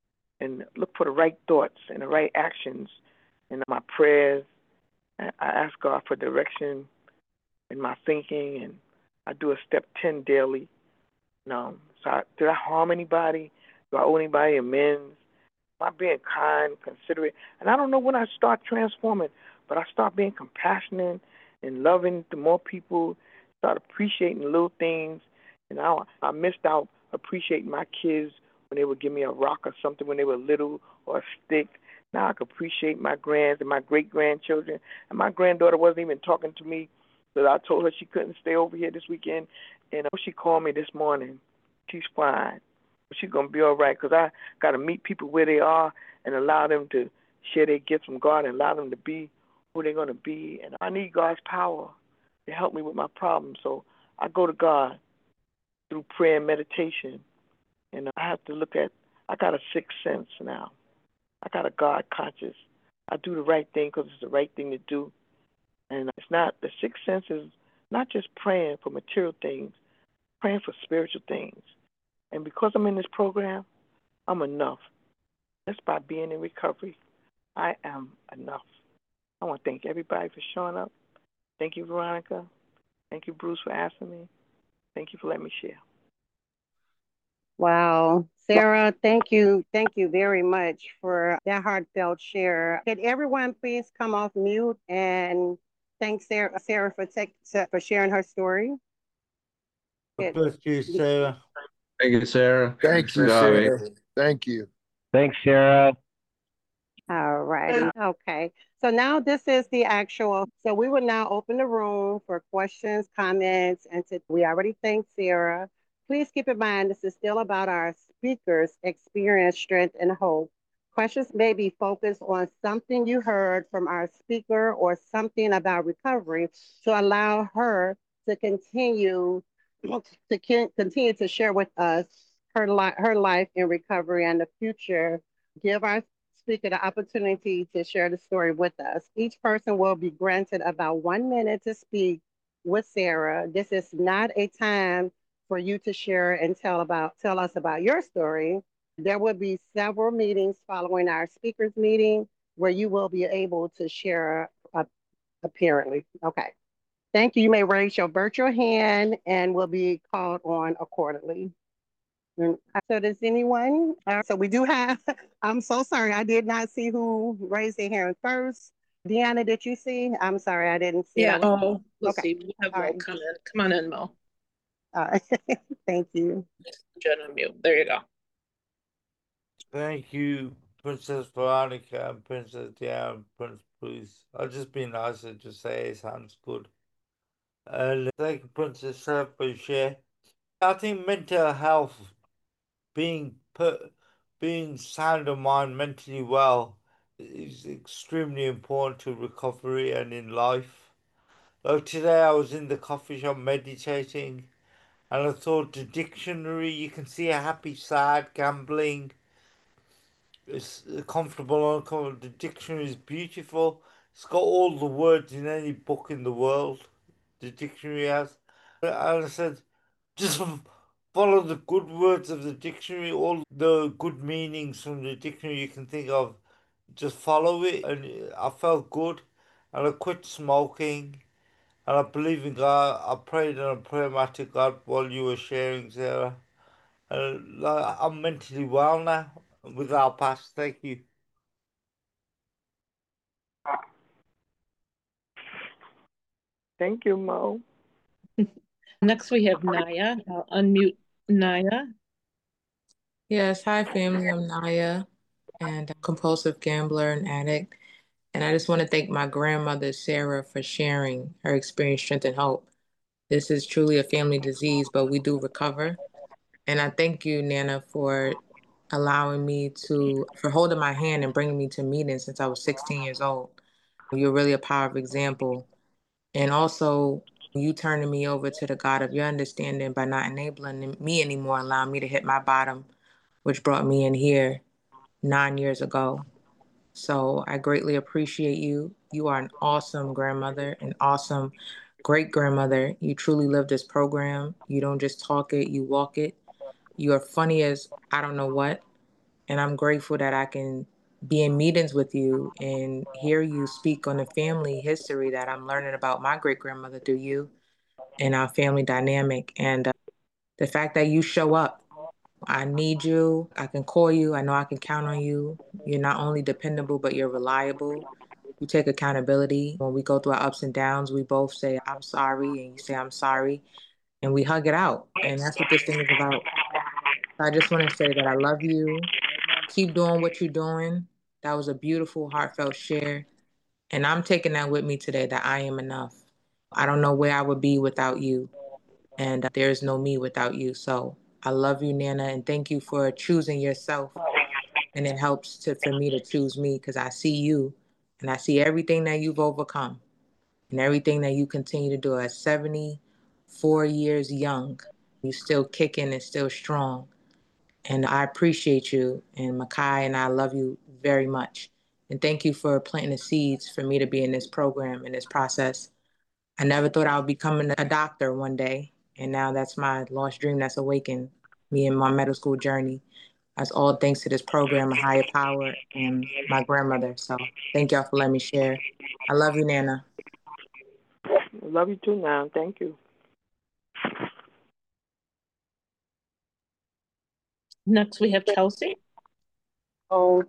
[SPEAKER 1] and look for the right thoughts and the right actions in my prayers. I ask God for direction in my thinking, and I do a step ten daily. You know, so I, did I harm anybody? Do I owe anybody amends? Am I being kind, considerate? And I don't know when I start transforming, but I start being compassionate and loving to more people, start appreciating little things. And I, I missed out appreciating my kids when they would give me a rock or something when they were little or a stick. Now I can appreciate my grands and my great grandchildren. And my granddaughter wasn't even talking to me, but I told her she couldn't stay over here this weekend. And she called me this morning. She's fine. She's going to be all right because I got to meet people where they are and allow them to share their gifts from God and allow them to be who they're going to be. And I need God's power to help me with my problems. So I go to God through prayer and meditation. And I have to look at, I got a sixth sense now. I got a God conscious. I do the right thing because it's the right thing to do. And it's not, the sixth sense is not just praying for material things, praying for spiritual things. And because I'm in this program, I'm enough. Just by being in recovery, I am enough. I want to thank everybody for showing up. Thank you, Veronica. Thank you, Bruce, for asking me. Thank you for letting me share.
[SPEAKER 2] Wow. Sarah, thank you. Thank you very much for that heartfelt share. Could everyone please come off mute and thank Sarah, Sarah for, take, for sharing her story?
[SPEAKER 3] Bless you, Sarah.
[SPEAKER 4] Thank you, Sarah.
[SPEAKER 5] Thank you, Sarah. Thank you.
[SPEAKER 6] Thanks, Sarah.
[SPEAKER 2] All righty. Okay. So now this is the actual. So we will now open the room for questions, comments, and to, we already thanked Sarah. Please keep in mind this is still about our speakers' experience, strength, and hope. Questions may be focused on something you heard from our speaker or something about recovery to allow her to continue to continue to share with us her, li- her life in recovery and the future. Give our speaker the opportunity to share the story with us. Each person will be granted about one minute to speak with Sarah. This is not a time for you to share and tell about tell us about your story. There will be several meetings following our speakers meeting where you will be able to share uh, apparently. Okay. Thank you. You may raise your virtual hand and will be called on accordingly. So does anyone? Uh, so we do have, I'm so sorry, I did not see who raised their hand first. Deanna, did you see? I'm sorry, I didn't see.
[SPEAKER 7] Yeah, Mo. Let's
[SPEAKER 2] okay.
[SPEAKER 7] see. We have
[SPEAKER 2] All
[SPEAKER 7] Mo
[SPEAKER 2] right.
[SPEAKER 7] come in. Come on in, Mo.
[SPEAKER 2] All right. Thank you.
[SPEAKER 7] Jenna mute. There you go.
[SPEAKER 3] Thank you, Princess Veronica and Princess Diana, Prince Bruce. I'll just be nice and just say it sounds good. And thank you, Princess Sarah, for share. I think mental health, being put, being sound of mind, mentally well, is extremely important to recovery and in life. Like today, I was in the coffee shop meditating, and I thought the dictionary. You can see a happy, sad, gambling. It's comfortable, uncomfortable. The dictionary is beautiful. It's got all the words in any book in the world. The dictionary has. And I said, just follow the good words of the dictionary, all the good meanings from the dictionary you can think of. Just follow it. And I felt good. And I quit smoking. And I believe in God. I prayed and I prayed to God while you were sharing, Sarah. And like, I'm mentally well now with our past. Thank you.
[SPEAKER 1] Thank you, Mo.
[SPEAKER 7] Next, we have Naya. I'll unmute Naya.
[SPEAKER 8] Yes, hi family, I'm Naya, and I'm a compulsive gambler and addict. And I just want to thank my grandmother, Sarah, for sharing her experience, strength, and hope. This is truly a family disease, but we do recover. And I thank you, Nana, for allowing me to, for holding my hand and bringing me to meetings since I was sixteen years old. You're really a powerful example. And also, you turning me over to the God of your understanding by not enabling me anymore, allowing me to hit my bottom, which brought me in here nine years ago. So I greatly appreciate you. You are an awesome grandmother, an awesome great grandmother. You truly live this program. You don't just talk it, you walk it. You are funny as I don't know what. And I'm grateful that I can be in meetings with you and hear you speak on the family history that I'm learning about my great grandmother through you and our family dynamic. And uh, the fact that you show up I need you. I can call you. I know I can count on you. You're not only dependable, but you're reliable. You take accountability. When we go through our ups and downs, we both say, I'm sorry, and you say, I'm sorry, and we hug it out. And that's what this thing is about. I just want to say that I love you. Keep doing what you're doing. That was a beautiful, heartfelt share. And I'm taking that with me today, that I am enough. I don't know where I would be without you. And there's no me without you. So I love you, Nana, and thank you for choosing yourself. And it helps to for me to choose me because I see you and I see everything that you've overcome and everything that you continue to do at seventy-four years young. You still kicking and still strong. And I appreciate you. And Makai and I love you very much. And thank you for planting the seeds for me to be in this program, in this process. I never thought I would be becoming a doctor one day. And now that's my lost dream that's awakened me in my medical school journey. That's all thanks to this program, a higher power, and my grandmother. So thank y'all for letting me share. I love you, Nana.
[SPEAKER 1] Love you too, now. Thank you.
[SPEAKER 7] Next, we have Chelsea.
[SPEAKER 2] Oh,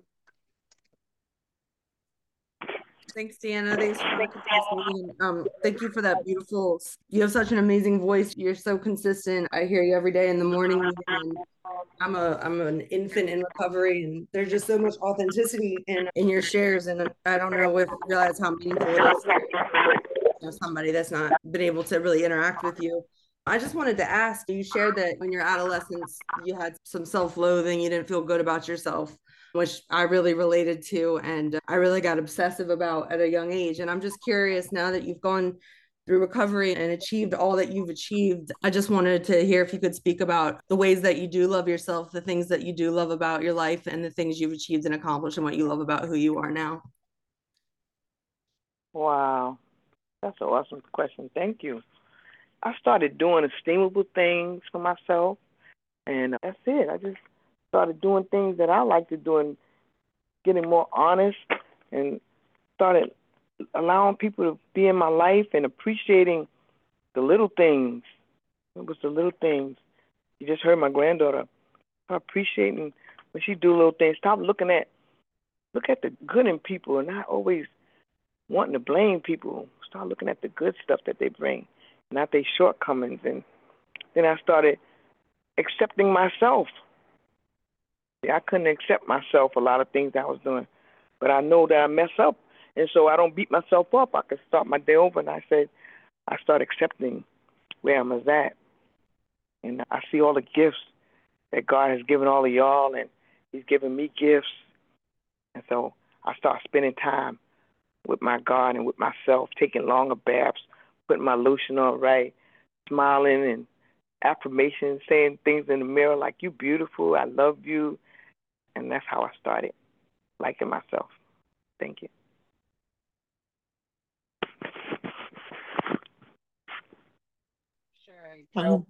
[SPEAKER 4] Thanks, Deanna. Thanks for the opportunity. Um, thank you for that beautiful. You have such an amazing voice. You're so consistent. I hear you every day in the morning. And I'm a I'm an infant in recovery, and there's just so much authenticity in in your shares. And I don't know if you realize how meaningful it is. You know, somebody that's not been able to really interact with you. I just wanted to ask, you shared that in your adolescence, you had some self-loathing, you didn't feel good about yourself, which I really related to, and I really got obsessive about at a young age. And I'm just curious, now that you've gone through recovery and achieved all that you've achieved, I just wanted to hear if you could speak about the ways that you do love yourself, the things that you do love about your life, and the things you've achieved and accomplished, and what you love about who you are now.
[SPEAKER 1] Wow. That's an awesome question. Thank you. I started doing esteemable things for myself, and that's it. I just started doing things that I like to do and getting more honest, and started allowing people to be in my life and appreciating the little things. It was the little things. You just heard my granddaughter. Appreciating when she do little things. Stop looking at, look at the good in people and not always wanting to blame people. Start looking at the good stuff that they bring, not their shortcomings. And then I started accepting myself. I couldn't accept myself, a lot of things I was doing. But I know that I mess up, and so I don't beat myself up. I could start my day over, and I said, I start accepting where I'm at. And I see all the gifts that God has given all of y'all, and he's given me gifts. And so I start spending time with my God and with myself, taking longer baths, putting my lotion on right, smiling and affirmations, saying things in the mirror like, you beautiful, I love you. And that's how I started liking myself. Thank you.
[SPEAKER 2] sure.
[SPEAKER 7] Um,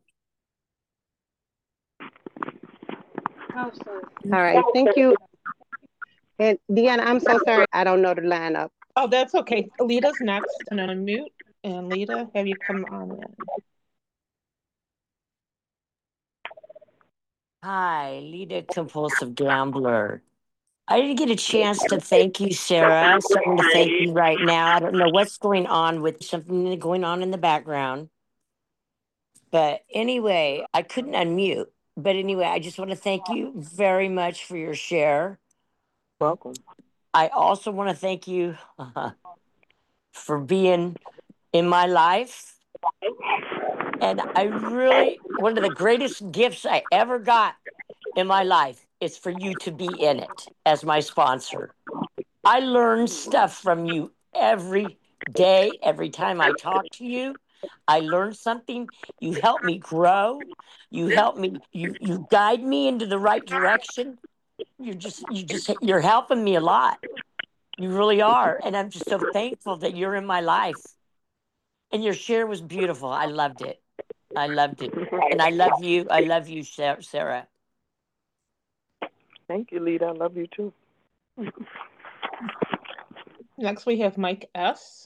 [SPEAKER 2] All right, thank you. And Deanna, I'm so sorry. I don't know the lineup.
[SPEAKER 7] oh, that's okay. Lita's next and unmute. And Lita, have you come on in?
[SPEAKER 6] Hi, Lita, compulsive gambler. I didn't get a chance to thank you, Sarah. So I'm going to thank you right now. I don't know what's going on with something going on in the background. But anyway, I couldn't unmute. But anyway, I just want to thank you very much for your share.
[SPEAKER 1] Welcome.
[SPEAKER 6] I also want to thank you for being in my life. And I really, one of the greatest gifts I ever got in my life is for you to be in it as my sponsor. I learn stuff from you every day, every time I talk to you. I learn something. You help me grow. You help me, you you guide me into the right direction. You're just you just you're helping me a lot. You really are. And I'm just so thankful that you're in my life. And your share was beautiful. I loved it. I loved it. And I love you. I love you, Sarah.
[SPEAKER 1] Thank you, Lita. I love you too.
[SPEAKER 7] Next, we have Mike S.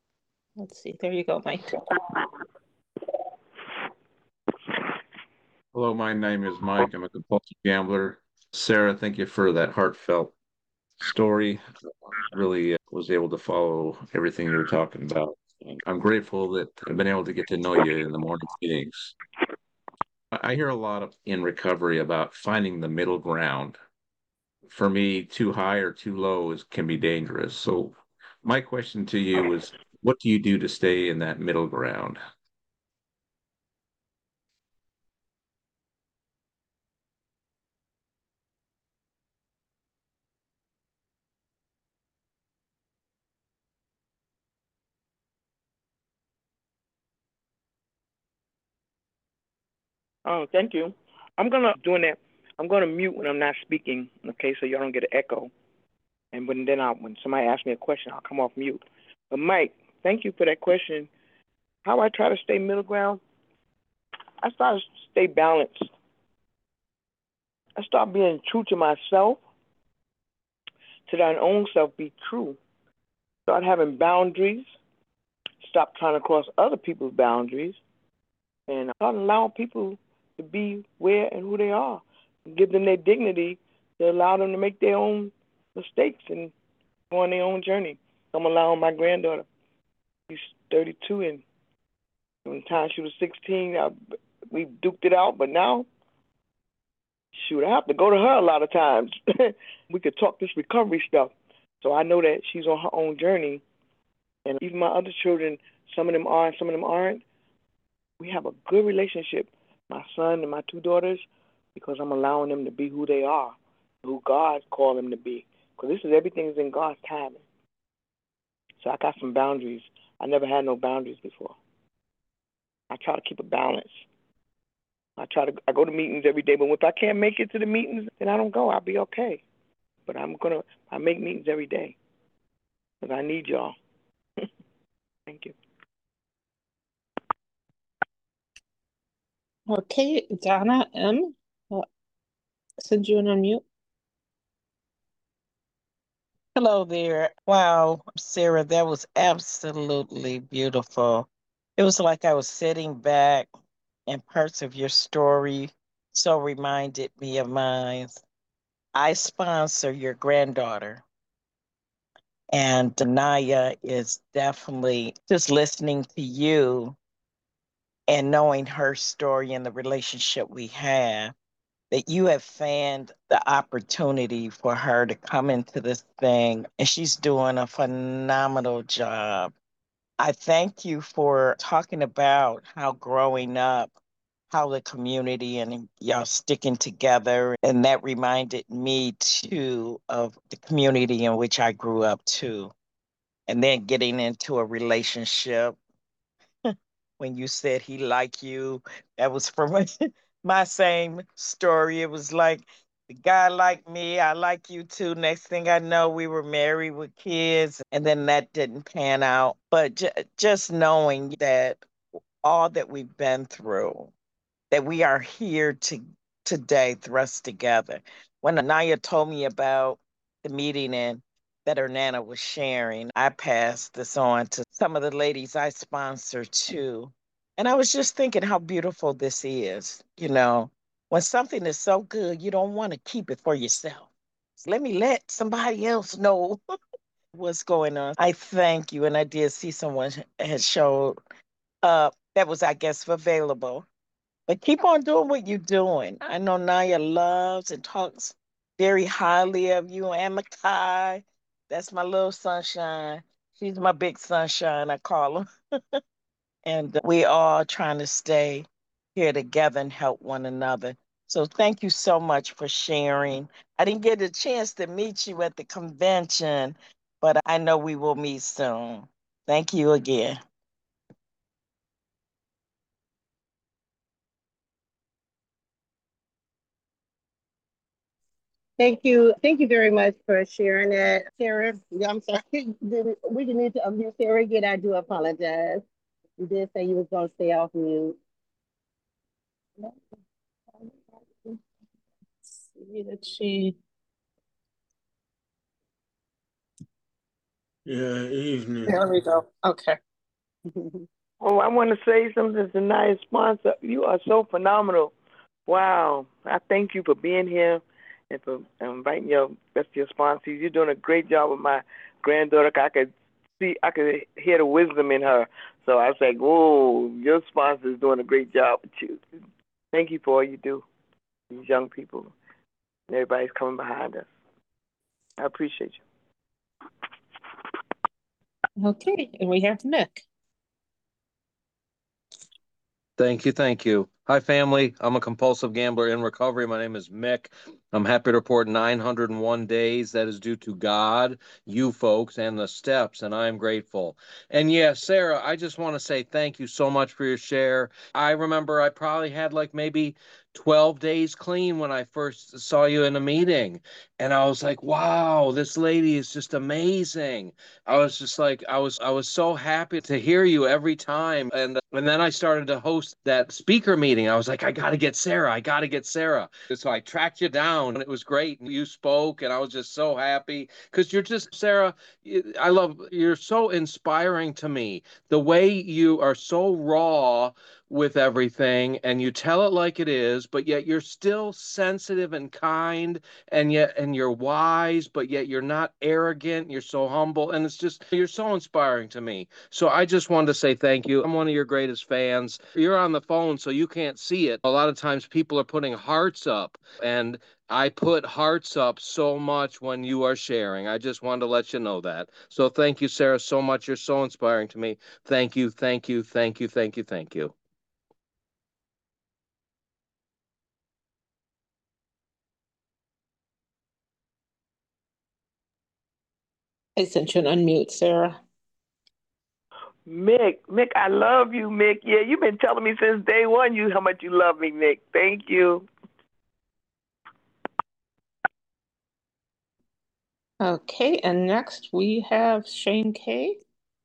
[SPEAKER 7] Let's see. There you go, Mike.
[SPEAKER 9] Hello, my name is Mike. I'm a compulsive gambler. Sarah, thank you for that heartfelt story. Really uh, was able to follow everything you were talking about. And I'm grateful that I've been able to get to know you in the morning meetings. I I hear a lot of, in recovery about finding the middle ground. For me, too high or too low is can be dangerous. So my question to you is, what do you do to stay in that middle ground?
[SPEAKER 1] Oh, thank you. I'm gonna doing that. I'm gonna mute when I'm not speaking. Okay, so y'all don't get an echo. And when then I when somebody asks me a question, I'll come off mute. But Mike, thank you for that question. How I try to stay middle ground? I try to stay balanced. I start being true to myself, to thine own self be true. Start having boundaries. Stop trying to cross other people's boundaries, and start allowing people to be where and who they are. Give them their dignity to allow them to make their own mistakes and go on their own journey. I'm allowing my granddaughter, she's thirty-two, and one time she was sixteen, I, we duked it out, but now, shoot, I have to go to her a lot of times. We could talk this recovery stuff. So I know that she's on her own journey, and even my other children, some of them are and some of them aren't. We have a good relationship, my son and my two daughters, because I'm allowing them to be who they are, who God called them to be. Because this is everything is in God's timing. So I got some boundaries. I never had no boundaries before. I try to keep a balance. I try to. I go to meetings every day, but if I can't make it to the meetings, then I don't go. I'll be okay. But I'm gonna. I make meetings every day because I need y'all. Thank you.
[SPEAKER 7] Okay, Donna M. Uh, send you an unmute.
[SPEAKER 10] Hello there. Wow, Sarah, that was absolutely beautiful. It was like I was sitting back and parts of your story so reminded me of mine. I sponsor your granddaughter, and Naya is definitely just listening to you and knowing her story and the relationship we have, that you have found the opportunity for her to come into this thing, and she's doing a phenomenal job. I thank you for talking about how growing up, how the community and y'all sticking together. And that reminded me too of the community in which I grew up too. And then getting into a relationship when you said he liked you, that was from my same story. It was like the guy liked me, I like you too. Next thing I know, we were married with kids, and then that didn't pan out. But j- just knowing that all that we've been through, that we are here to today thrust together. When Anaya told me about the meeting and that her nana was sharing, I passed this on to some of the ladies I sponsor too. And I was just thinking how beautiful this is. You know, when something is so good, you don't want to keep it for yourself. So let me let somebody else know what's going on. I thank you. And I did see someone had showed up that was, I guess, available. But keep on doing what you're doing. I know Naya loves and talks very highly of you and Makai. That's my little sunshine. She's my big sunshine, I call her. And we all trying to stay here together and help one another. So thank you so much for sharing. I didn't get a chance to meet you at the convention, but I know we will meet soon. Thank you again.
[SPEAKER 2] Thank you. Thank you very much for sharing that, Sarah. Yeah, I'm sorry. Did- We didn't need to unmute Sarah again. I do apologize. You did say you was going to stay off mute.
[SPEAKER 7] See that she.
[SPEAKER 11] Yeah, evening.
[SPEAKER 7] There we go. Okay.
[SPEAKER 1] Oh, I want to say something to Nia's sponsor. You are so phenomenal. Wow. I thank you for being here and for inviting your rest of your sponsors. You're doing a great job with my granddaughter. I could see, I could hear the wisdom in her. So I was like, whoa, your sponsor is doing a great job with you. Thank you for all you do, these young people. And everybody's coming behind us. I appreciate you.
[SPEAKER 7] Okay, and we have Nick.
[SPEAKER 11] Thank you. Thank you. Hi, family. I'm a compulsive gambler in recovery. My name is Mick. I'm happy to report nine hundred one days. That is due to God, you folks, and the steps, and I'm grateful. And yeah, Sarah, I just want to say thank you so much for your share. I remember I probably had like maybe twelve days clean when I first saw you in a meeting. And I was like, wow, this lady is just amazing. I was just like, I was, I was so happy to hear you every time. And, and then I started to host that speaker meeting. I was like, I got to get Sarah. I got to get Sarah. So I tracked you down and it was great. You spoke and I was just so happy because you're just, Sarah, I love, you're so inspiring to me. The way you are so raw with everything and you tell it like it is, but yet you're still sensitive and kind, and yet and you're wise, but yet you're not arrogant. You're so humble, and it's just, you're so inspiring to me. So I just wanted to say thank you. I'm one of your greatest fans. You're on the phone, so you can't see it. A lot of times people are putting hearts up, and I put hearts up so much when you are sharing. I just wanted to let you know that. So thank you, Sarah, so much. You're so inspiring to me. Thank you, thank you, thank you, thank you, thank you.
[SPEAKER 7] I sent you an unmute, Sarah.
[SPEAKER 1] Mick, Mick, I love you, Mick. Yeah, you've been telling me since day one you how much you love me, Mick. Thank you.
[SPEAKER 7] Okay, and next we have Shane K.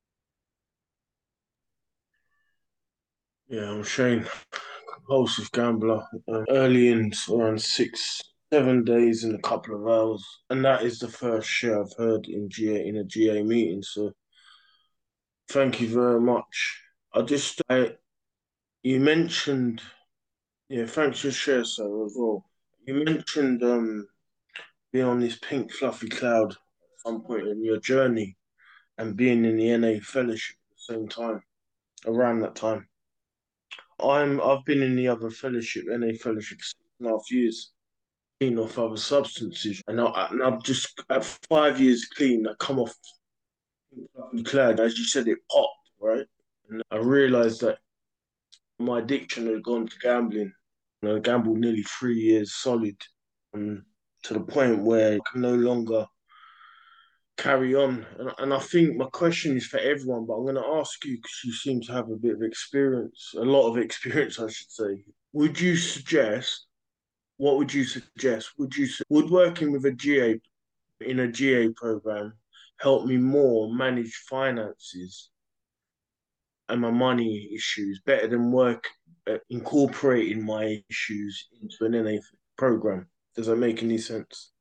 [SPEAKER 12] Yeah, I'm Shane, compulsive gambler. Um, early in around six, seven days in a couple of hours, and that is the first share I've heard in G A in a G A meeting. So, thank you very much. I just, I, you mentioned, yeah, thanks for your share, sir, as well. You mentioned um being on this pink fluffy cloud at some point in your journey and being in the N A fellowship at the same time, around that time. I'm I've been in the other fellowship, N A fellowship, for six and a half years, clean off other substances, and, I, and I'm just at five years clean. I come off cloud, as you said, it popped right, and I realised that my addiction had gone to gambling, and I gambled nearly three years solid, and to the point where I can no longer carry on. And, and I think my question is for everyone, but I'm going to ask you because you seem to have a bit of experience, a lot of experience, I should say. Would you suggest, what would you suggest? Would you, would working with a G A, in a G A program, help me more manage finances and my money issues better than work uh, incorporating my issues into an N A program? Does that make any sense?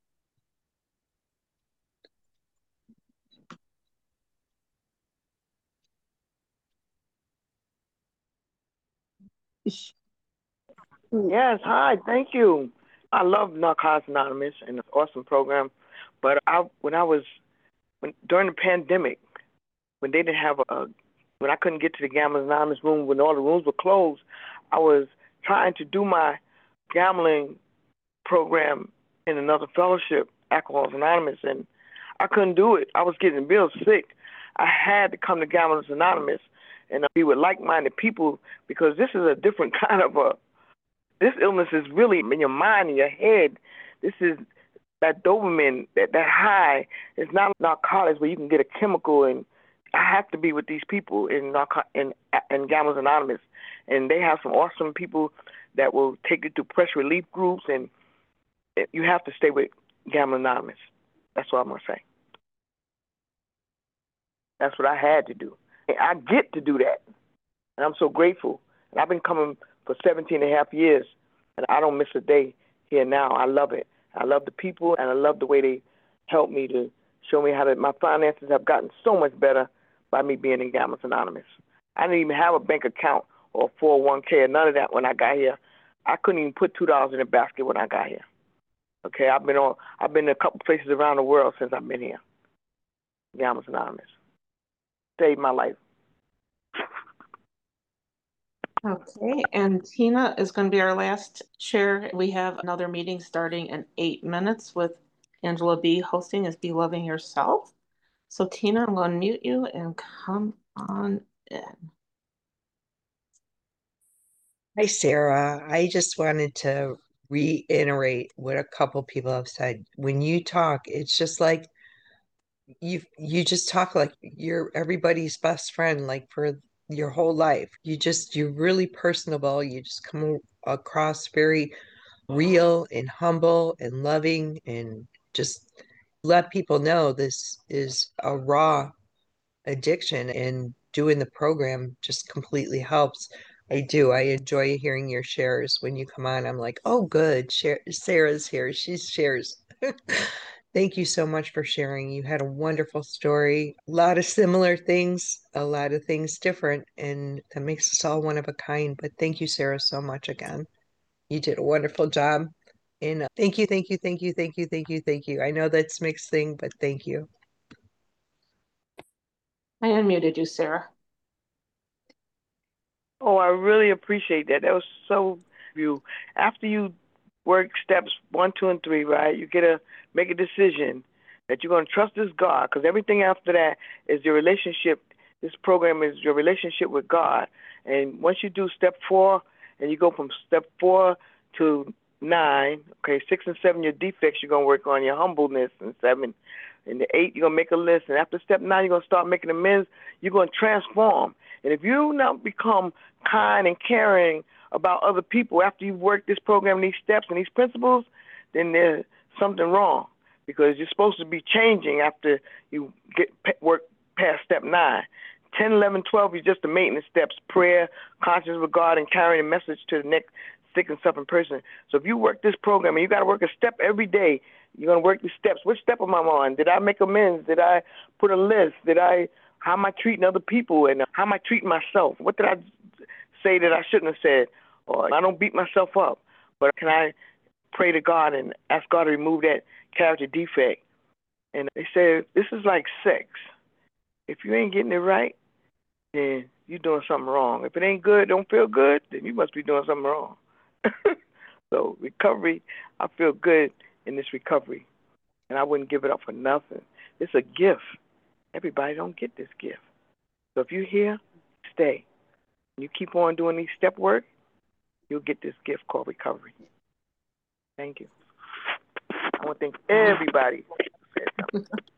[SPEAKER 1] Yes, hi, thank you. I love Narcotics Anonymous and it's an awesome program. But I, when I was when, during the pandemic, when they didn't have a, when I couldn't get to the Gamblers Anonymous room, when all the rooms were closed, I was trying to do my gambling program in another fellowship, Alcoholics Anonymous, and I couldn't do it. I was getting real sick. I had to come to Gamblers Anonymous and be with like-minded people because this is a different kind of a, this illness is really in your mind, in your head. This is that dopamine, that, that high. It's not narcotics where you can get a chemical, and I have to be with these people in narco- in, in Gamblers Anonymous. And they have some awesome people that will take you to pressure relief groups, and you have to stay with Gamblers Anonymous. That's what I'm going to say. That's what I had to do. And I get to do that, and I'm so grateful. And I've been coming for seventeen and a half years, and I don't miss a day here now. I love it. I love the people, and I love the way they help me to show me how to, my finances have gotten so much better by me being in Gamblers Anonymous. I didn't even have a bank account or a four oh one k or none of that when I got here. I couldn't even put two dollars in the basket when I got here. Okay, I've been on. I've been to a couple places around the world since I've been here. Gamblers Anonymous saved my life.
[SPEAKER 7] Okay, and Tina is going to be our last chair. We have another meeting starting in eight minutes with Angela B hosting as Be Loving Yourself. So Tina, I'm going to mute you and come on in.
[SPEAKER 13] Hi, Sarah. I just wanted to reiterate what a couple people have said. When you talk, it's just like you you just talk like you're everybody's best friend, like for your whole life. You just you're really personable. You just come across very real and humble and loving, and just let people know this is a raw addiction, and doing the program just completely helps. I do. I enjoy hearing your shares when you come on. I'm like, oh, good. Share, Sarah's here. She shares. Thank you so much for sharing. You had a wonderful story, a lot of similar things, a lot of things different, and that makes us all one of a kind. But thank you, Sarah, so much again. You did a wonderful job. And uh, thank you, thank you, thank you, thank you, thank you, thank you. I know that's mixed thing, but thank you.
[SPEAKER 7] I unmuted you, Sarah.
[SPEAKER 1] Oh, I really appreciate that. That was so you. After you work steps one, two, and three, right? You get to make a decision that you're going to trust this God, because everything after that is your relationship. This program is your relationship with God. And once you do step four, and you go from step four to nine, okay, six and seven, your defects, you're going to work on your humbleness, and seven. And the eight, you're going to make a list. And after step nine, you're going to start making amends. You're going to transform. And if you now become kind and caring about other people after you've worked this program, these steps and these principles, then there's something wrong, because you're supposed to be changing after you get work past step nine. ten, eleven, twelve is just the maintenance steps: prayer, conscience with God, and carrying a message to the next sick and suffering person. So if you work this program, and you got to work a step every day, you're going to work the steps. Which step am I on? Did I make amends? Did I put a list? Did I, how am I treating other people? And how am I treating myself? What did I say that I shouldn't have said? Or I don't beat myself up, but can I pray to God and ask God to remove that character defect? And they say, this is like sex. If you ain't getting it right, then you're doing something wrong. If it ain't good, don't feel good, then you must be doing something wrong. So recovery, I feel good in this recovery, and I wouldn't give it up for nothing. It's a gift. Everybody don't get this gift. So if you're here, stay. You keep on doing these step work, you'll get this gift called recovery. Thank you. I want to thank everybody who said something.